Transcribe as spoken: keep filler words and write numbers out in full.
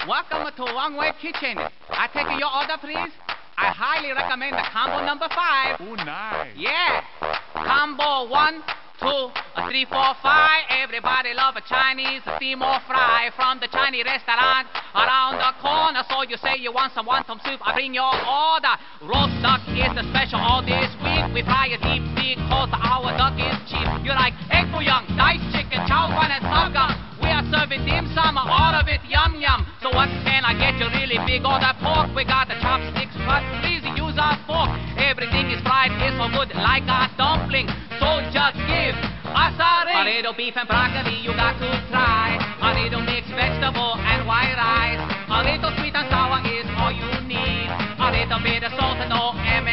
Welcome to Wang Wei Kitchen. I take your order, please. I highly recommend the combo number five. Oh, nice. Yeah. Combo one, two, three, four, five. Everybody love a Chinese steam or fry from the Chinese restaurant around the corner. So you say you want some wonton soup, I bring your order. Roast duck is the special all this week. We fry a deep steak cause our duck is cheap. You like egg bouillon, diced chicken, chow guan and sorghum. We are serving dim sum, all of it yum yum. So what can I get you really big order pork? We got the chopsticks, but please use our fork. Everything is fried, it's so good like a dumpling. So just give us a ring. A little beef and broccoli you got to try. A little mixed vegetable and white rice. A little sweet and sour is all you need. A little bit of salt and no M